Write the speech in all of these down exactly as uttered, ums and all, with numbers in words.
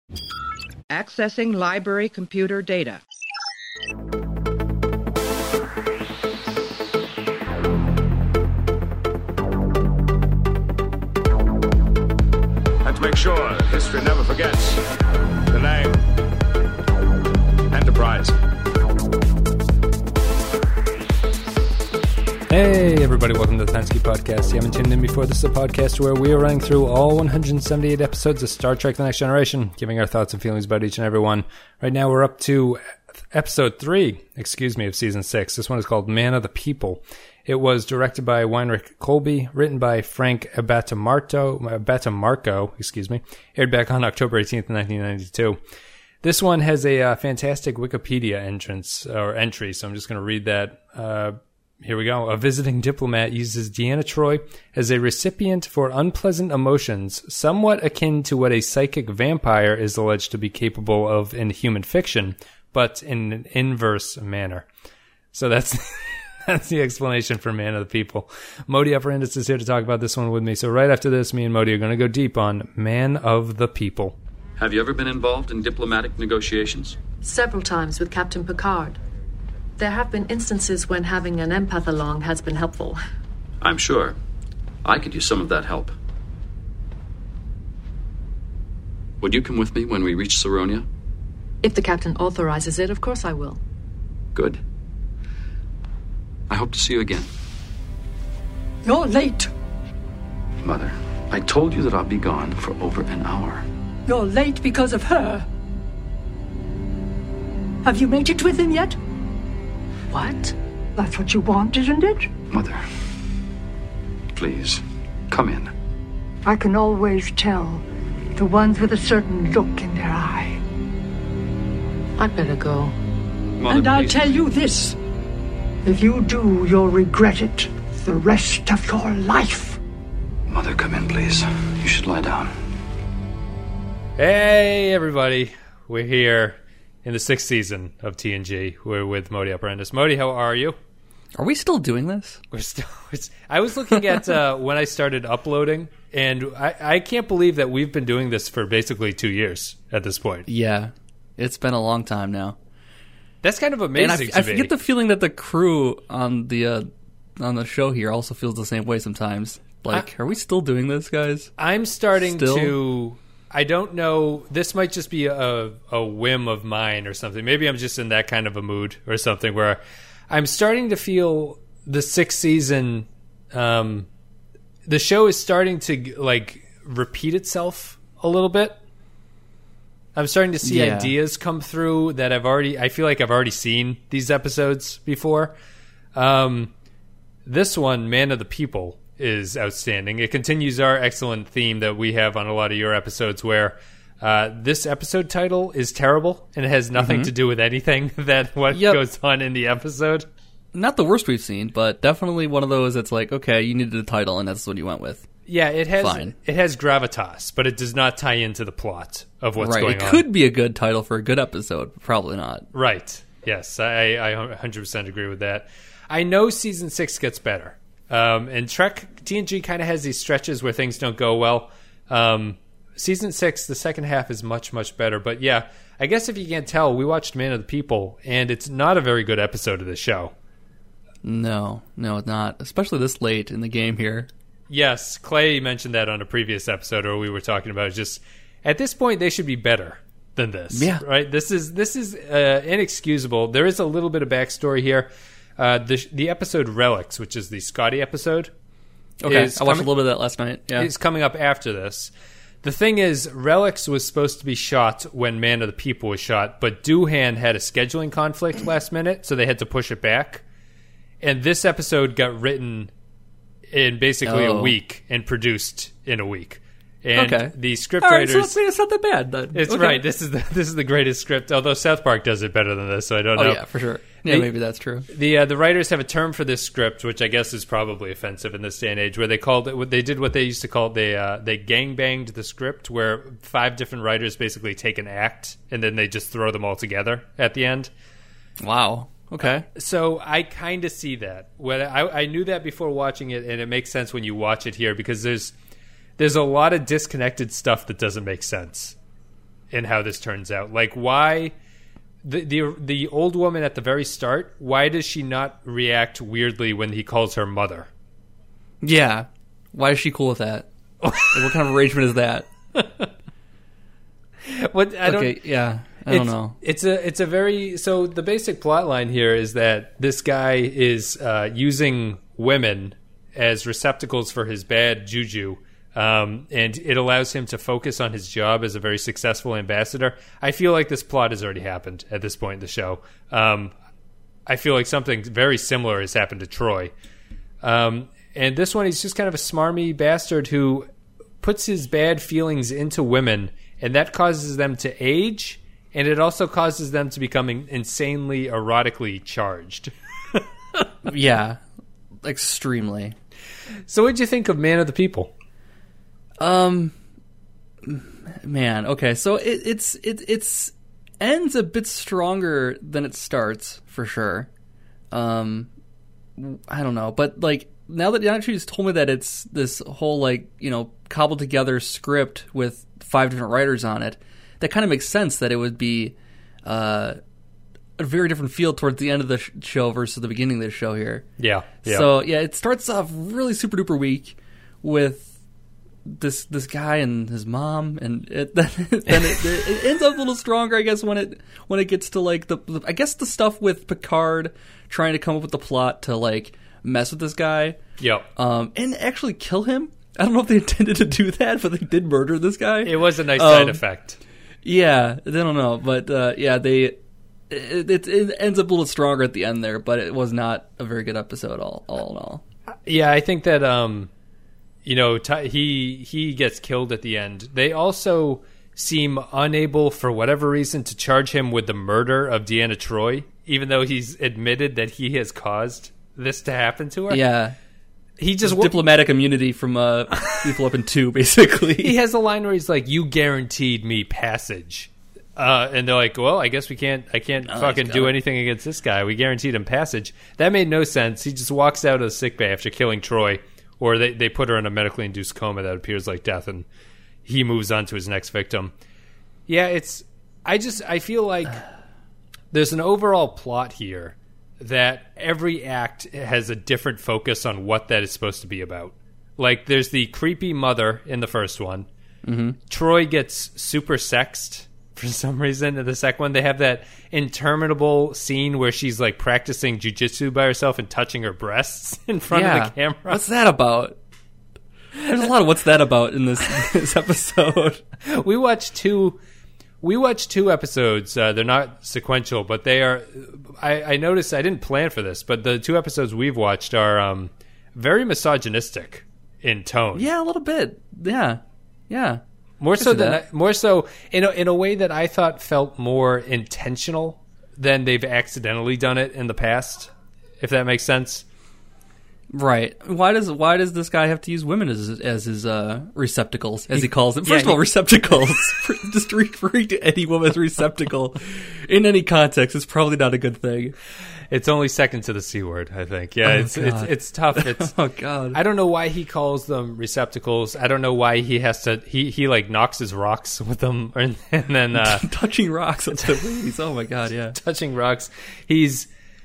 Accessing library computer data. And to make sure history never forgets the name Enterprise. Hey everybody, welcome to the Pensky Podcast. If you haven't tuned in before, this is a podcast where we are running through all one hundred seventy-eight episodes of Star Trek The Next Generation, giving our thoughts and feelings about each and every one. Right now we're up to episode three, excuse me, of season six. This one is called Man of the People. It was directed by Weinrich Colby, written by Frank Abatamarco, Abatamarco, excuse me, aired back on October eighteenth, nineteen ninety-two. This one has a uh, fantastic Wikipedia entrance or entry, so I'm just going to read that. Uh, Here we go. A visiting diplomat uses Deanna Troi as a recipient for unpleasant emotions, somewhat akin to what a psychic vampire is alleged to be capable of in human fiction, but in an inverse manner. So that's that's the explanation for Man of the People. Modi Operandus is here to talk about this one with me. So right after this, me and Modi are going to go deep on Man of the People. Have you ever been involved in diplomatic negotiations? Several times with Captain Picard. There have been instances when having an empath along has been helpful. I'm sure. I could use some of that help. Would you come with me when we reach Saronia? If the captain authorizes it, of course I will. Good. I hope to see you again. You're late. Mother, I told you that I'll be gone for over an hour. You're late because of her. Have you made it with him yet? What? That's what you want, isn't it? Mother, please, come in. I can always tell the ones with a certain look in their eye. I'd better go. Mother, and I'll please. tell you this. If you do, you'll regret it the rest of your life. Mother, come in, please. You should lie down. Hey everybody, we're here in the sixth season of T N G. We're with Modi Operandus. Modi, how are you? Are we still doing this? We're still. It's, I was looking at uh, when I started uploading, and I, I can't believe that we've been doing this for basically two years at this point. Yeah, it's been a long time now. That's kind of amazing. And I, to I me. get the feeling that the crew on the uh, on the show here also feels the same way sometimes. Like, I, are we still doing this, guys? I'm starting still? to. I don't know. This might just be a, a whim of mine or something. Maybe I'm just in that kind of a mood or something where I'm starting to feel the sixth season. Um, the show is starting to like repeat itself a little bit. I'm starting to see Yeah. ideas come through that I've already. I feel like I've already seen these episodes before. Um, this one, Man of the People, is outstanding. It continues our excellent theme that we have on a lot of your episodes where uh, this episode title is terrible and it has nothing Mm-hmm. to do with anything that what Yep. goes on in the episode. Not the worst we've seen, but definitely one of those that's like, okay, you needed a title, and that's what you went with. Yeah, it has Fine. it has gravitas, but it does not tie into the plot of what's right. going It on. could be a good title for a good episode, but probably not. Right. Yes, I, I one hundred percent agree with that. I know season six gets better. Um, and Trek, T N G kind of has these stretches where things don't go well. Um, season six, the second half is much, much better. But yeah, I guess if you can't tell, we watched Man of the People, and it's not a very good episode of the show. No, no, it's not. Especially this late in the game here. Yes, Clay mentioned that on a previous episode, or we were talking about it. Just at this point, they should be better than this. Yeah. Right? This is this is uh, inexcusable. There is a little bit of backstory here. Uh, the the episode Relics, which is the Scotty episode, Okay, is I watched coming- a little bit of that last night. Yeah. is coming up after this. The thing is, Relics was supposed to be shot when Man of the People was shot, but Doohan had a scheduling conflict last minute, so they had to push it back. And this episode got written in basically Oh. a week and produced in a week. And Okay. the script All right, writers... so it's, it's not that bad. Then. It's Okay. right. This is the this is the greatest script. Although South Park does it better than this, so I don't Oh know. yeah, for sure. Yeah, The- maybe that's true. The uh, the writers have a term for this script, which I guess is probably offensive in this day and age, where they called it. What they did, what they used to call it, they uh, they gangbanged the script, where five different writers basically take an act and then they just throw them all together at the end. Wow. Okay. So I kind of see that. When I, I knew that before watching it, and it makes sense when you watch it here because there's there's a lot of disconnected stuff that doesn't make sense. in how this turns out. Like, why the the the old woman at the very start? Why does she not react weirdly when he calls her mother? Yeah, why is she cool with that? Like, what kind of arrangement is that? What I don't. Okay, yeah, I don't it's, know. It's a it's a very so the basic plot line here is that this guy is uh, using women as receptacles for his bad juju, um, and it allows him to focus on his job as a very successful ambassador. I feel like this plot has already happened at this point in the show. Um, I feel like something very similar has happened to Troy, um, and this one he's just kind of a smarmy bastard who puts his bad feelings into women, and that causes them to age, and it also causes them to become insanely erotically charged. Yeah, extremely. So what'd you think of Man of the People? Um, man, okay, so it, it's it it's ends a bit stronger than it starts for sure. Um, I don't know, but like now that you just told me that it's this whole like you know cobbled together script with five different writers on it, that kind of makes sense that it would be uh, a very different feel towards the end of the sh- show versus the beginning of the show here. Yeah, yeah. So yeah, it starts off really super duper weak with this this guy and his mom, and it, then, then it, it ends up a little stronger, I guess, when it when it gets to like the, the I guess the stuff with Picard trying to come up with the plot to like mess with this guy. Yep. Um, and actually kill him. I don't know if they intended to do that, but they did murder this guy. It was a nice um, side effect. Yeah, I don't know, but uh, yeah, they it, it, it ends up a little stronger at the end there, but it was not a very good episode all all in all. Yeah, I think that um, you know, t- he he gets killed at the end. They also seem unable, for whatever reason, to charge him with the murder of Deanna Troi, even though he's admitted that he has caused this to happen to her. Yeah. He just w- diplomatic immunity from uh, people up in two, basically. He has a line where he's like, "You guaranteed me passage," uh, and they're like, "Well, I guess we can't. I can't no, fucking do anything against this guy. We guaranteed him passage." That made no sense. He just walks out of the sickbay after killing Troy, or they they put her in a medically induced coma that appears like death, and he moves on to his next victim. Yeah, it's. I just I feel like there's an overall plot here that every act has a different focus on what that is supposed to be about. Like, there's the creepy mother in the first one. Mm-hmm. Troy gets super sexed for some reason. In the second one, they have that interminable scene where she's, like, practicing jujitsu by herself and touching her breasts in front yeah. of the camera. What's that about? There's a lot of what's that about in this, this episode. We watched two... We watched two episodes. Uh, they're not sequential, but they are... I, I noticed... I didn't plan for this, but the two episodes we've watched are um, very misogynistic in tone. Yeah, a little bit. Yeah. Yeah. More so than... that. More so in a, in a way that I thought felt more intentional than they've accidentally done it in the past, if that makes sense. Right. Why does why does this guy have to use women as as his uh, receptacles, as he calls them? First Yeah, of all, he- receptacles. Just referring to any woman's receptacle in any context is probably not a good thing. It's only second to the C word, I think. Yeah, Oh, it's, it's God. it's tough. It's Oh God. I don't know why he calls them receptacles. I don't know why he has to. He, he like knocks his rocks with them, and, and then uh, Touching rocks with the ladies. Oh my God. Yeah. touching rocks. He's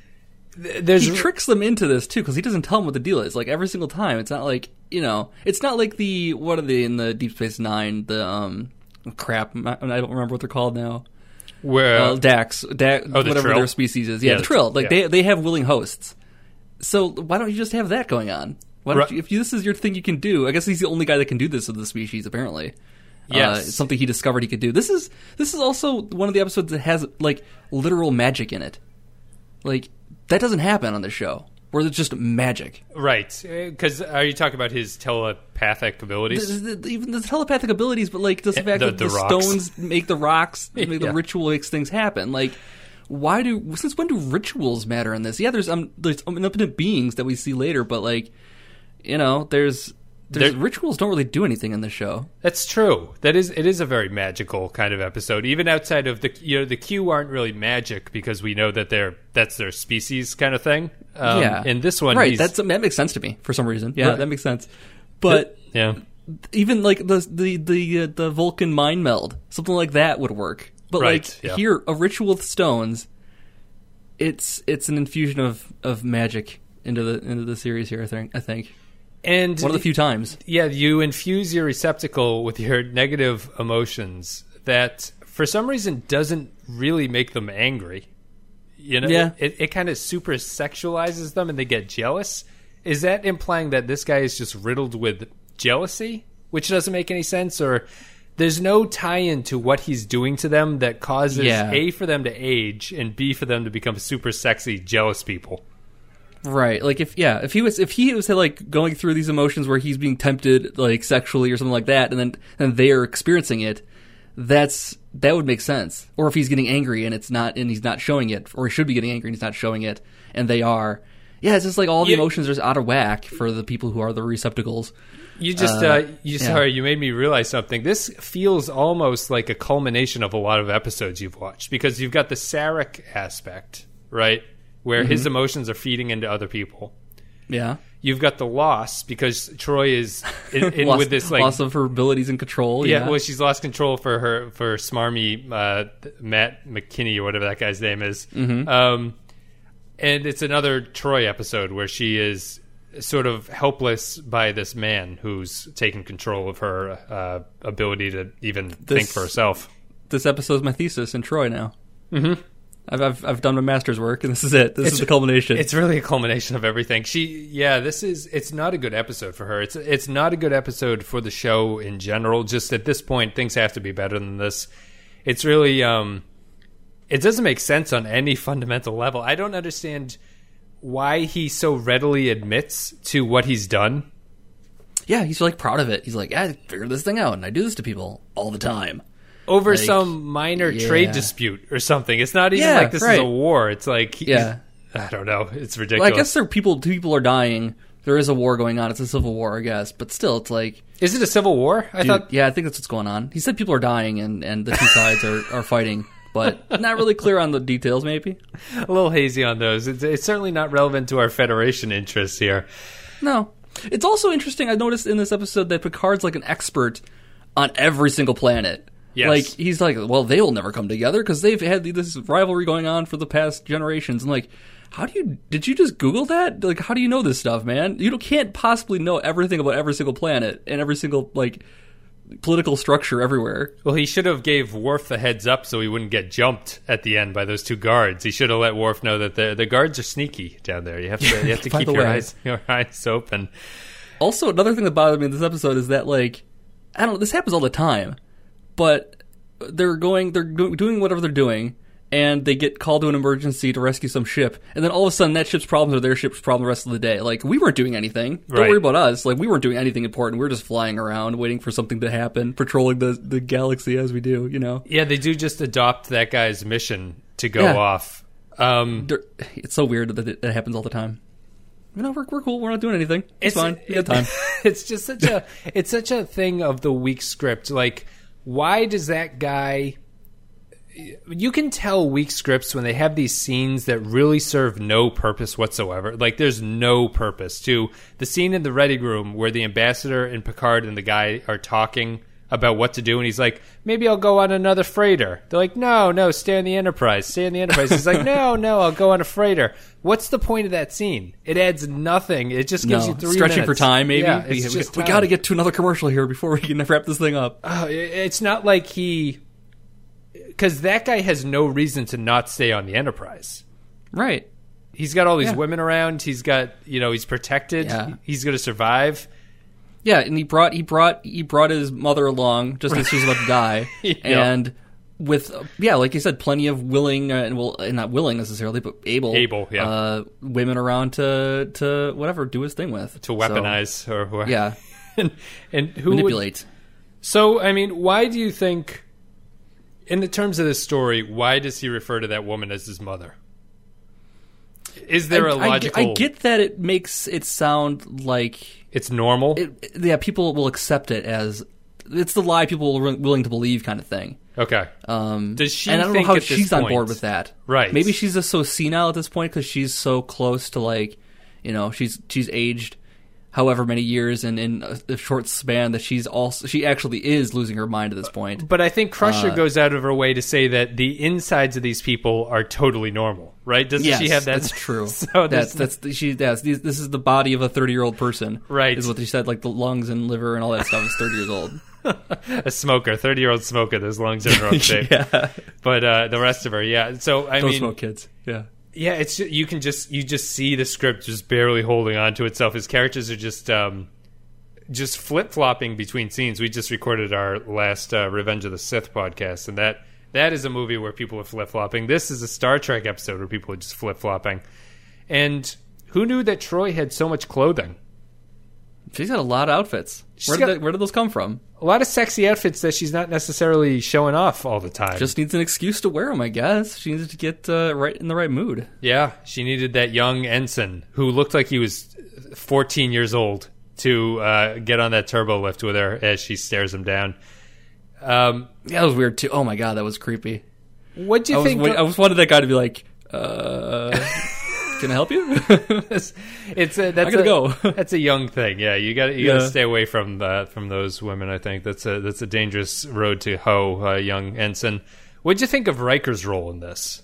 th- there's He tricks them into this too because he doesn't tell them what the deal is. Like every single time, it's not like you know, it's not like the what are they in the Deep Space Nine? The um crap. I don't remember what they're called now. where Uh, Dax, Dax Oh, the whatever Trill? their species is. Yeah, Yeah, the the Trill. Trill, Like yeah. they they have willing hosts. So why don't you just have that going on? Why don't Right. you, if you, this is your thing you can do? I guess he's the only guy that can do this of the species. Apparently, Yes. uh, it's something he discovered he could do. This is this is also one of the episodes that has like literal magic in it. Like that doesn't happen on the show where it's just magic. right? Because are you talking about his telepathic abilities? The- the- even the telepathic abilities, but like just the fact The- that the, the rocks. stones make the rocks, make Yeah. the ritual makes things happen. Like, why do since when do rituals matter in this? Yeah, there's um there's omnipotent beings that we see later, but like, you know, there's there's There- rituals don't really do anything in this show. That's true. That is, it is a very magical kind of episode. Even outside of the, you know, the Q aren't really magic because we know that they're that's their species kind of thing. Um, yeah, In this one, right? he's, That's that makes sense to me for some reason. Yeah, Right. that makes sense. But yeah, even like the the the uh, the Vulcan mind meld, something like that would work. But Right, like yeah. here, a ritual with stones, it's it's an infusion of, of magic into the into the series here. I think I think And one of the few times. Yeah, you infuse your receptacle with your negative emotions that, for some reason, doesn't really make them angry. You know, Yeah. it, it kind of super sexualizes them and they get jealous. Is that implying that this guy is just riddled with jealousy, which doesn't make any sense? Or there's no tie-in to what he's doing to them that causes Yeah. A, for them to age, and B, for them to become super sexy, jealous people. Right, like if yeah, if he was if he was like going through these emotions where he's being tempted like sexually or something like that, and then and they're experiencing it, that's that would make sense. Or if he's getting angry and it's not and he's not showing it, or he should be getting angry and he's not showing it, and they are, yeah, it's just like all the Yeah. emotions are just out of whack for the people who are the receptacles. You just, Uh, uh, you yeah. sorry, you made me realize something. This feels almost like a culmination of a lot of episodes you've watched, because you've got the Sarek aspect, right, where Mm-hmm. his emotions are feeding into other people. Yeah, You've got the loss because Troy is in, in loss, with this like loss of her abilities and control. yeah, Yeah, well, she's lost control for her for smarmy uh, Matt McKinney or whatever that guy's name is. Mm-hmm. Um, and it's another Troy episode where she is sort of helpless by this man who's taken control of her uh, ability to even think for herself. This episode's my thesis in Troy now. Mm-hmm. I've, I've I've done my master's work, and this is it. This is the culmination. It's really a culmination of everything. She, yeah, this is. It's not a good episode for her. It's it's not a good episode for the show in general. Just at this point, things have to be better than this. It's really, um, it doesn't make sense on any fundamental level. I don't understand why he so readily admits to what he's done. Yeah, he's like proud of it. He's like, I figured this thing out, and I do this to people all the time. Over Like, some minor yeah. trade dispute or something. It's not even Yeah, like this is right. a war. It's like, he- Yeah. I don't know. It's ridiculous. Well, I guess there are people, two people are dying. There is a war going on. It's a civil war, I guess. But still, it's like... Is it a civil war? I dude, thought. yeah, I think that's what's going on. He said people are dying and, and the two sides are, are fighting. But not really clear on the details, maybe. A little hazy on those. It's, it's certainly not relevant to our Federation interests here. No. It's also interesting, I noticed in this episode that Picard's like an expert on every single planet. Yes. Like, he's like, well, they will never come together because they've had this rivalry going on for the past generations. And like, how do you, did you just Google that? Like, how do you know this stuff, man? You don't- can't possibly know everything about every single planet and every single, like, political structure everywhere. Well, he should have gave Worf the heads up so he wouldn't get jumped at the end by those two guards. He should have let Worf know that the the guards are sneaky down there. You have to you have to By keep the your way. eyes your eyes open. Also, another thing that bothered me in this episode is that, like, I don't know, this happens all the time, but they're going, they're do- doing whatever they're doing, and they get called to an emergency to rescue some ship, and then all of a sudden that ship's problems are their ship's problem the rest of the day. Like, we weren't doing anything. Don't Right. worry about us. Like, we weren't doing anything important. We were just flying around, waiting for something to happen, patrolling the, the galaxy as we do, you know? Yeah, they do just adopt that guy's mission to go Yeah. off. Um, They're- It's so weird that it, that happens all the time. You know, we're, we're cool. We're not doing anything. It's, fine. We got time. It's just such a it's such a thing of the weak script. Like, why does that guy? You can tell weak scripts when they have these scenes that really serve no purpose whatsoever. Like, there's no purpose to the scene in the ready room where the ambassador and Picard and the guy are talking about what to do, and he's like, maybe I'll go on another freighter. They're like, no, no, stay on the Enterprise, stay on the Enterprise. He's like, no, no, I'll go on a freighter. What's the point of that scene? It adds nothing. It just gives No, you three stretching minutes. for time, maybe. Yeah, we, it's just we time. got to get to another commercial here before we can wrap this thing up. Oh, it- it's not like he... Because that guy has no reason to not stay on the Enterprise. Right. He's got all these Yeah. women around. He's got, you know, he's protected. Yeah. He's going to survive. Yeah, and he brought he brought he brought his mother along just as she's about to die, Yeah. and with uh, yeah, like you said, plenty of willing uh, and well, not willing necessarily, but able Able, yeah. uh, women around to to whatever do his thing with To weaponize or whoever. So, yeah, and, and who would- manipulate. So, I mean, why do you think, in the terms of this story, why does he refer to that woman as his mother? Is there a I- I- logical... I, get that it makes it sound like It's normal? it, yeah, people will accept it as it's the lie people are willing to believe kind of thing. okay. Um, Does she and I don't think know how at this she's on point- board with that. Right. Maybe she's just so senile at this point because she's so close to, like, you know, she's she's aged. however many years and in a, a short span that she's also she actually is losing her mind at this point. But I think Crusher Uh, goes out of her way to say that the insides of these people are totally normal, right? Doesn't Yes, she have that? that's true. So that's there's- that's she. That's this this is the body of a thirty-year-old person, Right. Is what she said. Like the lungs and liver and all that stuff is thirty years old. a smoker, thirty-year-old smoker. Those lungs are in rough shape. Yeah, But uh, the rest of her, yeah. So I don't mean, smoke, kids. Yeah. yeah, it's ju- you can just you just see the script just barely holding on to itself. His characters are just um, just flip flopping between scenes. We just recorded our last uh, Revenge of the Sith podcast, and that that is a movie where people are flip flopping. This is a Star Trek episode where people are just flip flopping. And who knew that Troy had so much clothing? She's got a lot of outfits. She's Where did, got- they, where did those come from? A lot of sexy outfits that she's not necessarily showing off all the time. Just needs an excuse to wear them, I guess. She needs to get uh, right in the right mood. Yeah, she needed that young ensign who looked like he was fourteen years old to uh, get on that turbo lift with her as she stares him down. Um, Yeah, that was weird too. Oh my god, that was creepy. what do I you was, think? wait, I was wanted that guy to be like, uh, "Can I help you?" it's a, that's I gotta a, go. that's a young thing. Yeah, you got you got Yeah. to stay away from that from those women. I think that's a that's a dangerous road to hoe, uh, young ensign. What'd you think of Riker's role in this?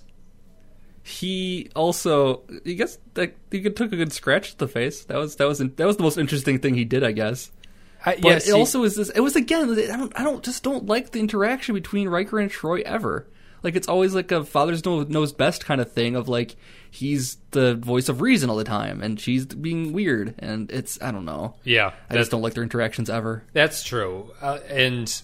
He also, he gets that he took a good scratch to the face. That was that was that was the most interesting thing he did, I guess. I, But yes, it he- also is this. It was again. I don't. I don't just don't like the interaction between Riker and Troy ever. Like it's always like a father's know, knows best kind of thing of like he's the voice of reason all the time and she's being weird and it's I don't know. yeah, I just don't like their interactions ever. That's true. Uh, and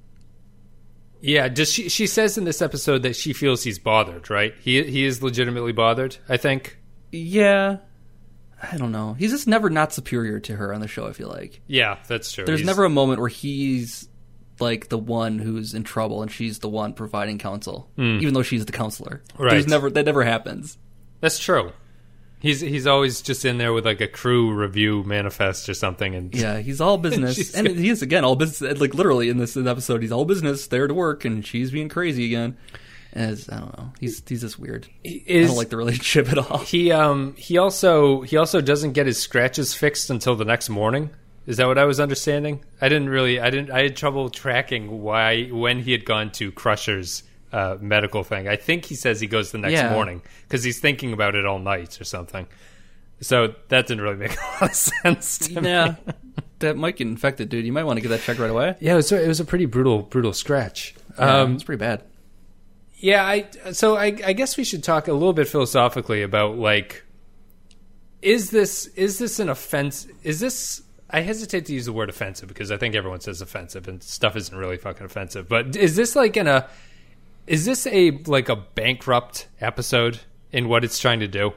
yeah, does she she says in this episode that she feels he's bothered, right? He he is legitimately bothered, I think. Yeah, I don't know. He's just never not superior to her on the show. I feel like Yeah, that's true. there's He's- never a moment where he's like the one who's in trouble and she's the one providing counsel, even though she's the counselor. Right. There's never that never happens. That's true. He's he's always just in there with like a crew review manifest or something, and Yeah, he's all business, She's and good. he is again all business. Like literally in this episode, he's all business, there to work, and she's being crazy again. As I don't know, he's he's just weird. I is don't like the relationship at all. he um he also he also doesn't get his scratches fixed until the next morning. Is that what I was understanding? I didn't really. I didn't. I had trouble tracking why when he had gone to Crusher's uh, medical thing. I think he says he goes the next Yeah. morning because he's thinking about it all night or something. So that didn't really make a lot of sense to me. Yeah, that might get infected, dude. You might want to get that checked right away. Yeah, it was, it was a pretty brutal, brutal scratch. Yeah, Um, it's pretty bad. Yeah, I so I, I guess we should talk a little bit philosophically about like, is this is this an offense? Is this? I hesitate to use the word offensive because I think everyone says offensive and stuff isn't really fucking offensive. But is this like in a? Is this a like a bankrupt episode in what it's trying to do?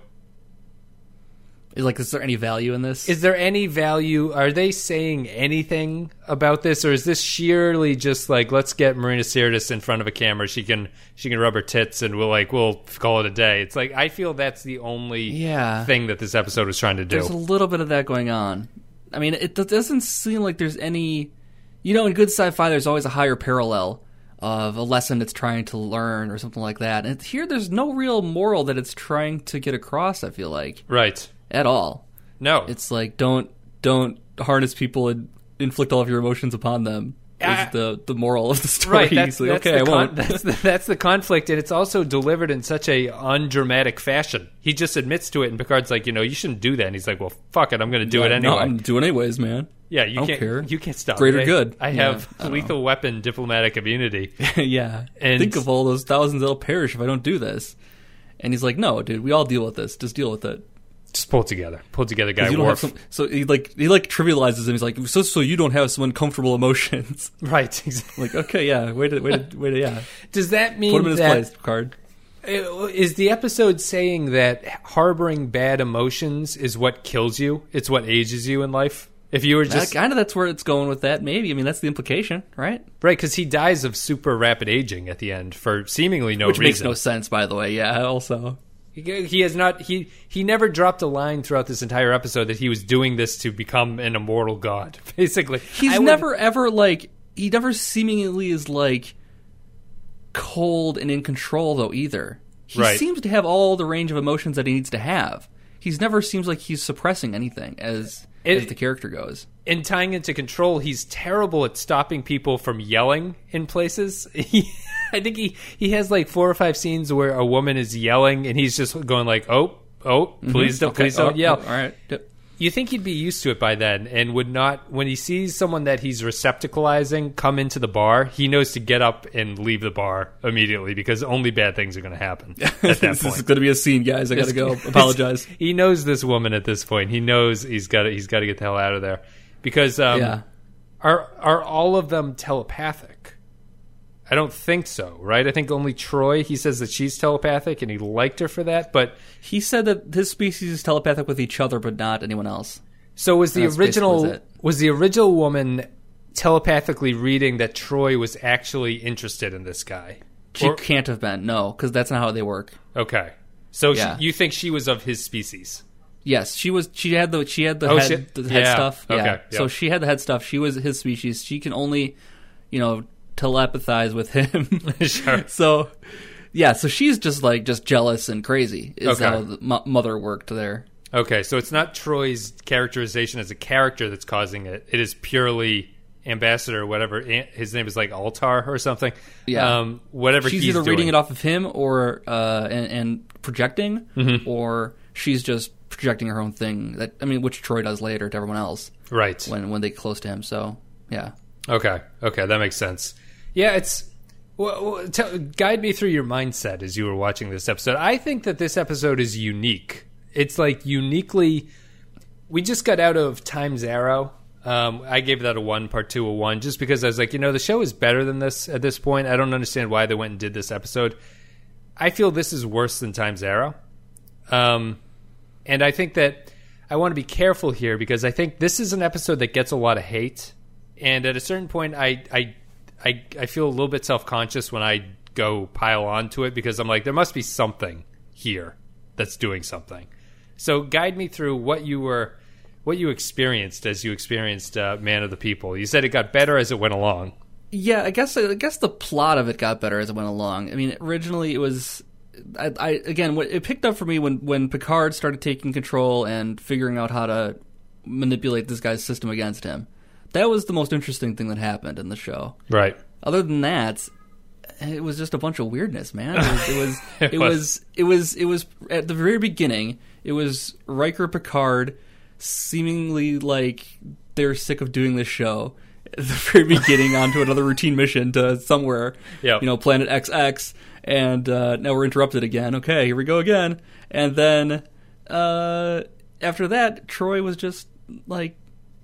Like, is there any value in this? Is there any value? Are they saying anything about this, or is this sheerly just like let's get Marina Sirtis in front of a camera? She can she can rub her tits, and we'll like we'll call it a day. It's like I feel that's the only Yeah. thing that this episode was trying to do. There's a little bit of that going on. I mean, it d- doesn't seem like there's any. You know, in good sci-fi, there's always a higher parallel of a lesson it's trying to learn or something like that. And here, there's no real moral that it's trying to get across. I feel like Right? at all. No, It's like don't don't harness people and inflict all of your emotions upon them. Is Uh, the the moral of the story? right. That's, He's like, that's okay, I the won't. con- that's, the, that's the conflict, and it's also delivered in such a undramatic fashion. He just admits to it, and Picard's like, you know, you shouldn't do that. And he's like, well, fuck it, I'm going to do it No, anyway. I'm doing it anyways, man. yeah, you I don't can't. care. You can't stop. Greater me. good. I Yeah, have I don't lethal weapon diplomatic immunity. yeah. And- Think of all those thousands that'll perish if I don't do this. And he's like, no, dude, we all deal with this. Just deal with it. Just pull it together. Pull it together, guy. You don't have Worf. some, so he like he like trivializes him. He's like, so so you don't have some uncomfortable emotions. Right. Exactly. Like, okay, yeah, wait, to, wait, to, wait, to, yeah, Does that mean put him in his that place, Picard. is the episode saying that harboring bad emotions is what kills you? It's what ages you in life. If you were just kind of that's where it's going with that. Maybe I mean that's the implication, right? right, because he dies of super rapid aging at the end for seemingly no Which reason. makes no sense, by the way. Yeah, also. He, he has not. He he never dropped a line throughout this entire episode that he was doing this to become an immortal god. Basically, He's I would- never ever like he never seemingly is like cold and in control though either. He Right. seems to have all the range of emotions that he needs to have. He's never seems like he's suppressing anything as It- as the character goes. In tying into Control, he's terrible at stopping people from yelling in places. He, I think he, he has like four or five scenes where a woman is yelling and he's just going like, oh, oh, please don't, Okay. please don't Oh, yell. oh, all right. Yep. You think he'd be used to it by then and would not, when he sees someone that he's receptacleizing come into the bar, he knows to get up and leave the bar immediately because only bad things are going to happen at that This point. is going to be a scene, guys. I got to go. Apologize. He knows this woman at this point. He knows he's got to, he's got to get the hell out of there because um, Yeah. are are all of them telepathic? I don't think so, right? I think only Troy, he says that she's telepathic and he liked her for that, but He said that his species is telepathic with each other, but not anyone else. so was the That's basically original it. was the original woman telepathically reading that Troy was actually interested in this guy? She Or- can't have been, no, because that's not how they work. okay. So Yeah. she, you think she was of his species? Yes, she was. She had the she had the Oh, head she- the head yeah. stuff. Yeah. Okay, So yep. she had the head stuff. She was his species. She can only, you know, telepathize with him. Sure. So, yeah. So she's just like just jealous and crazy. Is Okay. how the mo- mother worked there. Okay, so it's not Troy's characterization as a character that's causing it. It is purely Ambassador, whatever an- his name is, like Altar or something. Yeah. um, whatever She's he's either doing. reading it off of him or uh, and, and projecting, Mm-hmm. or she's just projecting her own thing. That I mean, which Troy does later to everyone else right? when when they get close to him. So yeah. Okay, okay, that makes sense. Yeah, it's. Well, well, tell, guide me through your mindset as you were watching this episode. I think that this episode is unique. It's like uniquely. We just got out of Time's Arrow. Um, I gave that a one, part two a one, just because I was like, you know, the show is better than this at this point. I don't understand why they went and did this episode. I feel this is worse than Time's Arrow. Um, and I think that I want to be careful here because I think this is an episode that gets a lot of hate. And at a certain point, I I I, I feel a little bit self-conscious when I go pile onto it because I'm like, there must be something here that's doing something. So guide me through what you were, what you experienced as you experienced uh, Man of the People. You said it got better as it went along. Yeah, I guess I guess the plot of it got better as it went along. I mean, originally it was, I, I again, what it picked up for me when when Picard started taking control and figuring out how to manipulate this guy's system against him. That was the most interesting thing that happened in the show. Right. Other than that, it was just a bunch of weirdness, man. It was, it was, It it was. was, it was, it was at the very beginning. It was Riker Picard, seemingly like they're sick of doing this show. At the very beginning, onto another routine mission to somewhere, Yep. you know, Planet X X, and uh, now we're interrupted again. Okay, here we go again. And then uh, after that, Troy was just like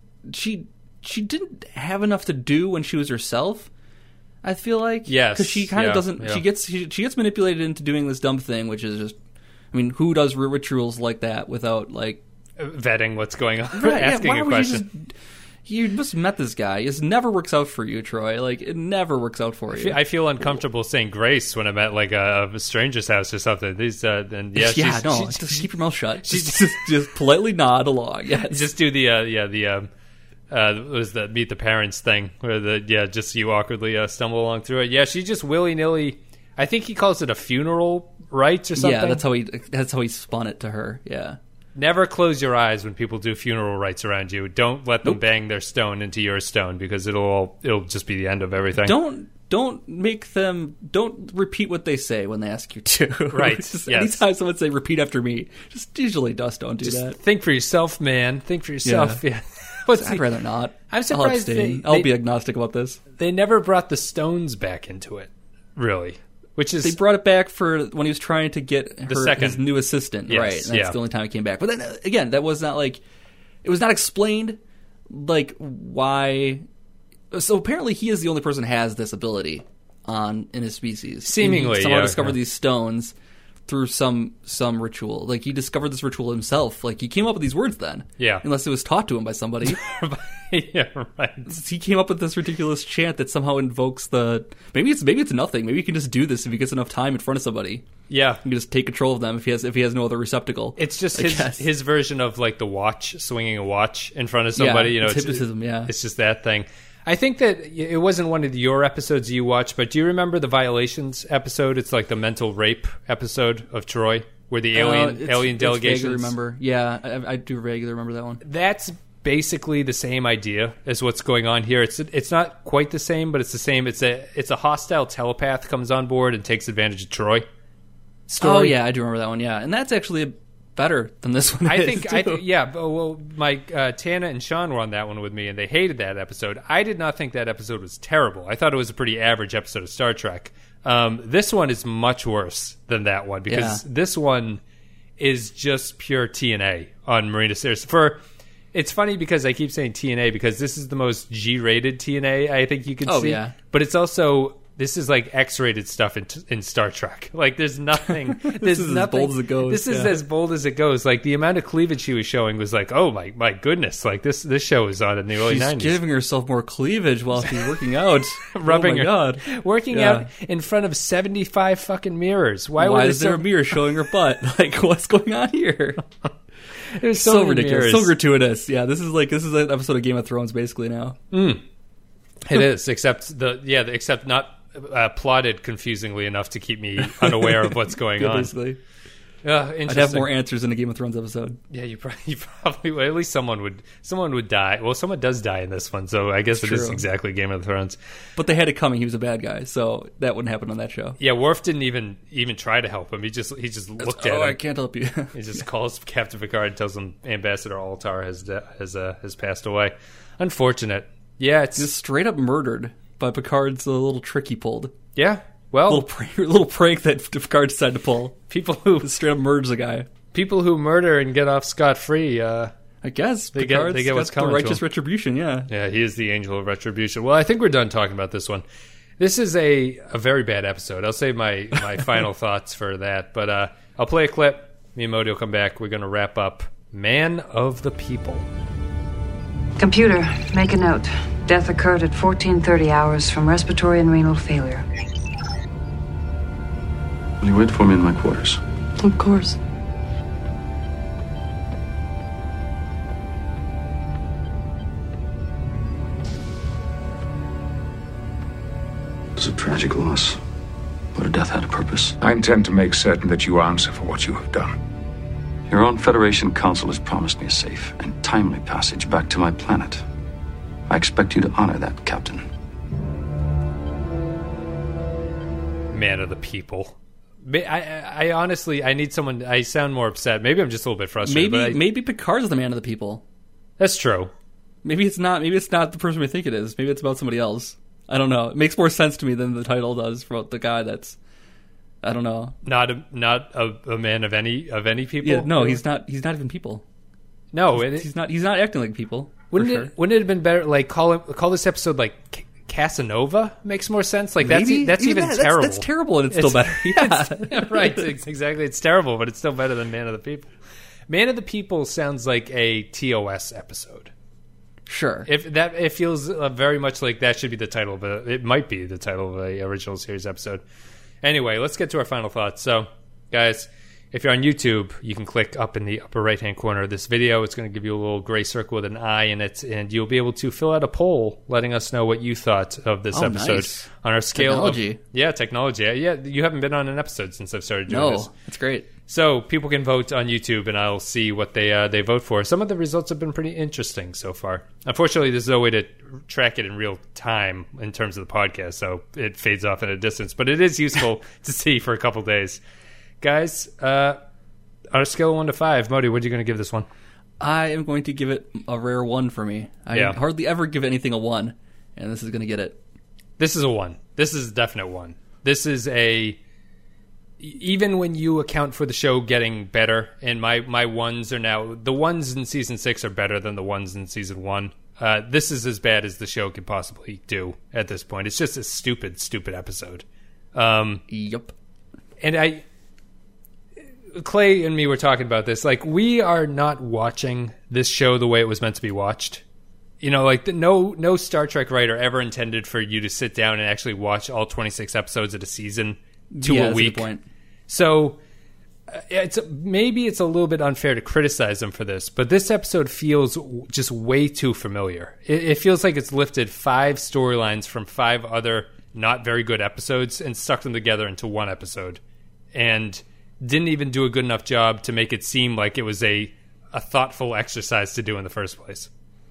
she she didn't have enough to do when she was herself. I feel like Yes, because she kind of yeah, doesn't. yeah. She gets she, she gets manipulated into doing this dumb thing, which is just. I mean, who does rituals like that without like Vetting what's going on, Right, yeah, asking why a would question. You, just, you just met this guy. It never works out for you, Troy. Like it never works out for you. I feel uncomfortable saying grace when I'm at like a, a stranger's house or something. These, uh, and yeah, yeah, she's, no, she's- just keep your mouth shut. Just, just, just politely nod along. Yes. just do the uh, yeah the um, uh, what was the meet the parents thing where the yeah just you awkwardly uh, stumble along through it. Yeah, she just willy nilly. I think he calls it a funeral rites or something. yeah, that's how he that's how he spun it to her. Yeah. Never close your eyes when people do funeral rites around you. Don't let them Nope. bang their stone into your stone because it'll all, it'll just be the end of everything. Don't don't make them don't repeat what they say when they ask you to. Right, Just yes. Anytime someone say repeat after me, just usually just don't do just that. think for yourself, man. Think for yourself. Yeah. What's I'd the- rather not. I'm I'll surprised abstain. they- I'll they- be agnostic about this. They never brought the stones back into it, really. Which is They brought it back for when he was trying to get her, second. his new assistant, Yes, right? And that's yeah. the only time it came back. But then uh, again, that was not like it was not explained, like why. So apparently, he is the only person who has this ability on in his species. Seemingly, And he somehow yeah, discovered yeah. these stones through some some ritual. Like he discovered this ritual himself. Like he came up with these words then. Yeah. Unless it was taught to him by somebody. yeah, right. He came up with this ridiculous chant that somehow invokes the. Maybe it's maybe it's nothing. Maybe he can just do this if he gets enough time in front of somebody. Yeah. He can just take control of them if he has if he has no other receptacle. It's just I his guess. his version of like the watch, swinging a watch in front of somebody. Yeah, you know, it's hypnotism, yeah. It's just that thing. I think that it wasn't one of your episodes you watched, but do you remember the Violations episode? It's like the mental rape episode of Troy, where the alien Uh, it's- alien it's delegations. vaguely remember? Yeah, I, I do vaguely remember that one. That's basically the same idea as what's going on here. It's it's not quite the same, but it's the same. It's a it's a hostile telepath comes on board and takes advantage of Troy. Story. Oh yeah, I do remember that one. Yeah, and that's actually better than this one. I is, think. too. I th- yeah. Well, my uh, Tana and Sean were on that one with me, and they hated that episode. I did not think that episode was terrible. I thought it was a pretty average episode of Star Trek. Um, this one is much worse than that one because Yeah. this one is just pure T N A on Marina Stairs. For it's funny because I keep saying T N A because this is the most G-rated T N A I think you can Oh, see. yeah. But it's also this is like X-rated stuff in, in Star Trek. Like there's nothing. There's is as nothing, bold as it goes, This is yeah. as bold as it goes. Like the amount of cleavage she was showing was like, oh my my goodness! Like this this show was on in the early She's nineties. giving herself more cleavage while she's working out, Rubbing Oh my her, god, working Yeah. out in front of seventy-five fucking mirrors. Why, Why were is there a so, mirror showing her butt? Like, what's going on here? There's so, So, many ridiculous, mirrors. so gratuitous. Yeah, this is like this is an episode of Game of Thrones basically now. It is, except the yeah, the- except not uh, plotted confusingly enough to keep me unaware of what's going Yeah, on. basically, Uh, I'd interesting. have more answers in a Game of Thrones episode. Yeah, you probably, you probably would. At least someone would. Someone would die. Well, someone does die in this one, so I guess it is True. exactly Game of Thrones. But they had it coming. He was a bad guy, so that wouldn't happen on that show. Yeah, Worf didn't even even try to help him. He just he just looked at oh, him. I can't help you. He just calls Captain Picard and tells him Ambassador Altar has de- has uh, has passed away. Unfortunate. Yeah, it's Just straight up murdered by Picard's uh, little trick he pulled. yeah. Well, Little prank, little prank that Picard decided to pull. people who Just straight up murders a guy. people who murder and get off scot free. Uh, I guess They get- Picard's they get what's got the coming to righteous him. retribution. Yeah. yeah, he is the angel of retribution. Well, I think we're done talking about this one. This is a, a very bad episode. I'll save my, my final thoughts for that. But uh, I'll play a clip. Me and Modi will come back. We're going to wrap up Man of the People. Computer, make a note. Death occurred at fourteen thirty hours from respiratory and renal failure. Will you wait for me in my quarters? Of course. It's a tragic loss, but her death had a purpose. I intend to make certain that you answer for what you have done. Your own Federation Council has promised me a safe and timely passage back to my planet. I expect you to honor that, Captain. Man of the People. Ma- I, I, I honestly, I need someone. I sound more upset. Maybe I'm just a little bit frustrated. Maybe but I- maybe Picard's the man of the people. that's true. Maybe it's not. Maybe it's not the person we think it is. Maybe it's about somebody else. I don't know. It makes more sense to me than the title does for the guy that's. I don't know. Not a not a, a man of any of any people. Yeah, no, he's not. He's not even people. no. It, He's not. He's not acting like people. wouldn't for it sure. wouldn't it have been better? Like call it, call this episode like C- Casanova makes more sense. Like that's Maybe? e- that's even, that- that's- terrible. That's, terrible, and it's, still better. Yeah, right. It's exactly. It's terrible, but it's still better than Man of the People. Man of the People sounds like a T O S episode. Sure. If that, it feels uh, very much like that should be the title of a, it might be the title of a original series episode. Anyway, let's get to our final thoughts. So, guys, if you're on YouTube, you can click up in the upper right-hand corner of this video. It's going to give you a little gray circle with an eye in it, and you'll be able to fill out a poll letting us know what you thought of this Oh, episode nice. on our scale Technology. of yeah, technology. Yeah, you haven't been on an episode since I've started doing No, this. it's great. So people can vote on YouTube, and I'll see what they uh, they vote for. Some of the results have been pretty interesting so far. Unfortunately, there's no way to track it in real time in terms of the podcast, so it fades off in a distance. But it is useful to see for a couple days. Guys, uh, on a scale of one to five, Modi, what are you going to give this one? I am going to give it a rare one for me. I Yeah. hardly ever give anything a one, and this is going to get it. This is a one. This is a definite one. This is a... Even when you account for the show getting better, and my, my ones are now... The ones in season six are better than the ones in season one. Uh, this is as bad as the show can possibly do at this point. It's just a stupid, stupid episode. Um, Yep. and I... Clay and me were talking about this. Like, we are not watching this show the way it was meant to be watched. You know, like, the, no no Star Trek writer ever intended for you to sit down and actually watch all twenty-six episodes of a season to yeah, a that's week. good point. So uh, it's maybe it's a little bit unfair to criticize them for this, but this episode feels w- just way too familiar. It, it feels like it's lifted five storylines from five other not very good episodes and stuck them together into one episode, and didn't even do a good enough job to make it seem like it was a a thoughtful exercise to do in the first place.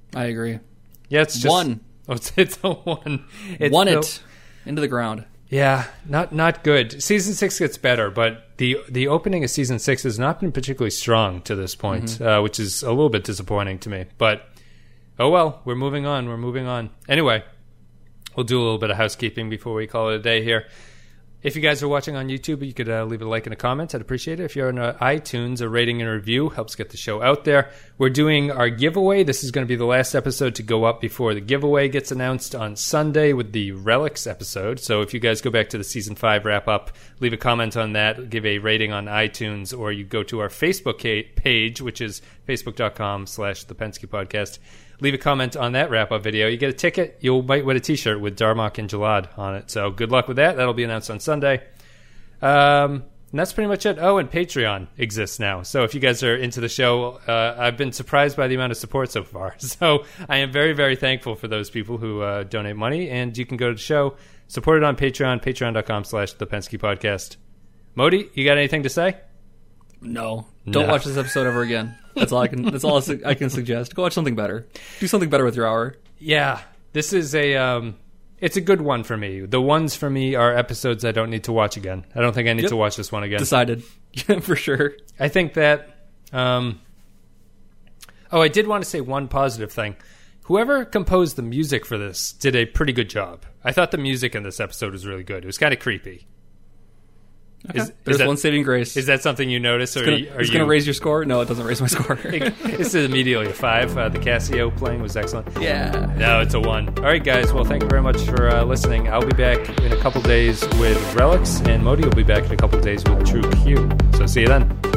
I agree. Yeah, it's just one. Oh, it's, it's a one. It's Won the, it into the ground. Yeah, not not good. Season six gets better, but the the opening of season six has not been particularly strong to this point, mm-hmm. uh, which is a little bit disappointing to me. But oh well, we're moving on. We're moving on. Anyway, we'll do a little bit of housekeeping before we call it a day here. If you guys are watching on YouTube, you could uh, leave a like and a comment. I'd appreciate it. If you're on uh, iTunes, a rating and a review helps get the show out there. We're doing our giveaway. This is going to be the last episode to go up before the giveaway gets announced on Sunday with the Relics episode. So if you guys go back to the Season five wrap-up, leave a comment on that, give a rating on iTunes, or you go to our Facebook page, which is facebook.com slash the Pensky Podcast. Leave a comment on that wrap-up video. You get a ticket. You might win a T-shirt with Darmok and Jalad on it. So good luck with that. That'll be announced on Sunday. Um, and that's pretty much it. Oh, and Patreon exists now. So if you guys are into the show, uh, I've been surprised by the amount of support so far. So I am very, very thankful for those people who uh, donate money. And you can go to the show, support it on Patreon, patreon.com slash the Pensky Podcast. Modi, you got anything to say? No. Don't No. watch this episode ever again. That's all I can. That's all I can suggest. Go watch something better. Do something better with your hour. Yeah, this is a um, it's a good one for me. The ones for me are episodes I don't need to watch again. I don't think I need Yep. to watch this one again. Decided. For sure. I think that. Um, oh, I did want to say one positive thing. Whoever composed the music for this did a pretty good job. I thought the music in this episode was really good. It was kind of creepy. Okay. Is, There's is that, one saving grace. Is that something you notice? Or It's gonna, are you, it's gonna raise your score? No, it doesn't raise my score. This is immediately a five. Uh, the Casio playing was excellent. Yeah. No, it's a one. All right, guys. Well, thank you very much for uh, listening. I'll be back in a couple days with Relics, and Modi will be back in a couple days with True Q. So see you then.